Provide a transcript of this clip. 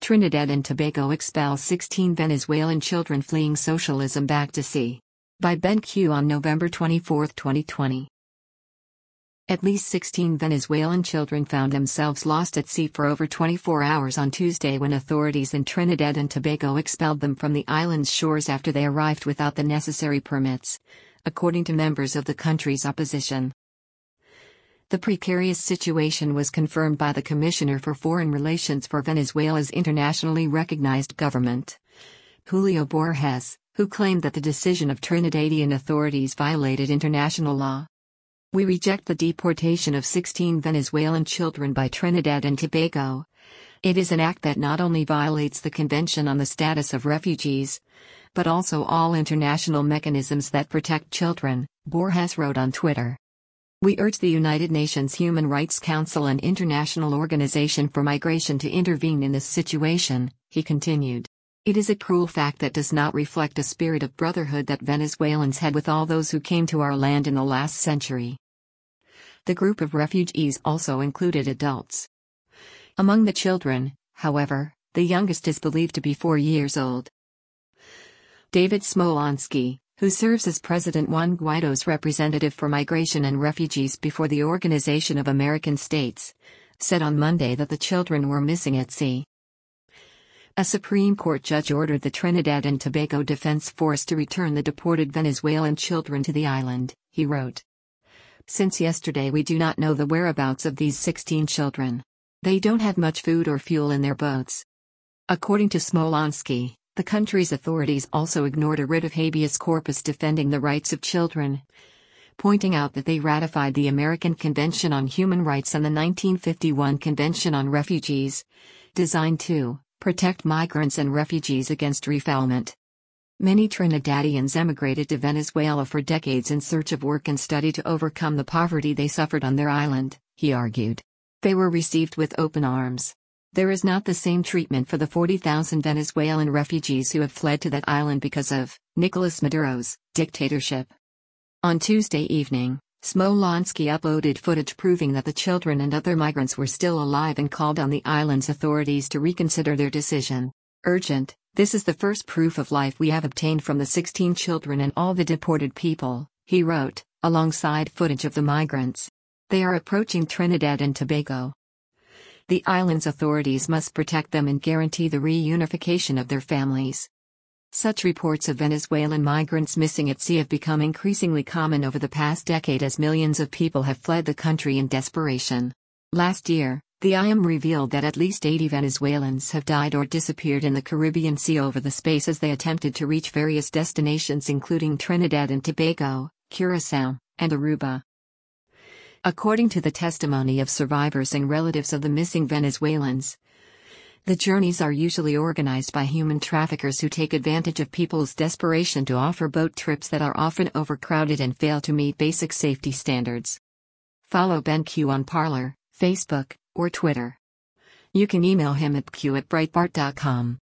Trinidad and Tobago expels 16 Venezuelan children fleeing socialism back to sea. By BenQ on November 24, 2020. At least 16 Venezuelan children found themselves lost at sea for over 24 hours on Tuesday when authorities in Trinidad and Tobago expelled them from the island's shores after they arrived without the necessary permits, according to members of the country's opposition. The precarious situation was confirmed by the Commissioner for Foreign Relations for Venezuela's internationally recognized government, Julio Borges, who claimed that the decision of Trinidadian authorities violated international law. "We reject the deportation of 16 Venezuelan children by Trinidad and Tobago. It is an act that not only violates the Convention on the Status of Refugees, but also all international mechanisms that protect children," Borges wrote on Twitter. "We urge the United Nations Human Rights Council and International Organization for Migration to intervene in this situation," he continued. "It is a cruel fact that does not reflect a spirit of brotherhood that Venezuelans had with all those who came to our land in the last century." The group of refugees also included adults. Among the children, however, the youngest is believed to be 4 years old. David Smolensky, who serves as President Juan Guaido's representative for migration and refugees before the Organization of American States, said on Monday that the children were missing at sea. A Supreme Court judge ordered the Trinidad and Tobago Defense Force to return the deported Venezuelan children to the island, he wrote. "Since yesterday we do not know the whereabouts of these 16 children. They don't have much food or fuel in their boats." According to Smolensky, the country's authorities also ignored a writ of habeas corpus defending the rights of children, pointing out that they ratified the American Convention on Human Rights and the 1951 Convention on Refugees, designed to protect migrants and refugees against refoulement. Many Trinidadians emigrated to Venezuela for decades in search of work and study to overcome the poverty they suffered on their island, he argued. They were received with open arms. There is not the same treatment for the 40,000 Venezuelan refugees who have fled to that island because of Nicolas Maduro's dictatorship. On Tuesday evening, Smolensky uploaded footage proving that the children and other migrants were still alive and called on the island's authorities to reconsider their decision. "Urgent, this is the first proof of life we have obtained from the 16 children and all the deported people," he wrote, alongside footage of the migrants. "They are approaching Trinidad and Tobago. The island's authorities must protect them and guarantee the reunification of their families." Such reports of Venezuelan migrants missing at sea have become increasingly common over the past decade as millions of people have fled the country in desperation. Last year, the IOM revealed that at least 80 Venezuelans have died or disappeared in the Caribbean Sea over the space as they attempted to reach various destinations including Trinidad and Tobago, Curaçao, and Aruba. According to the testimony of survivors and relatives of the missing Venezuelans, the journeys are usually organized by human traffickers who take advantage of people's desperation to offer boat trips that are often overcrowded and fail to meet basic safety standards. Follow BenQ on Parler, Facebook, or Twitter. You can email him at q@breitbart.com.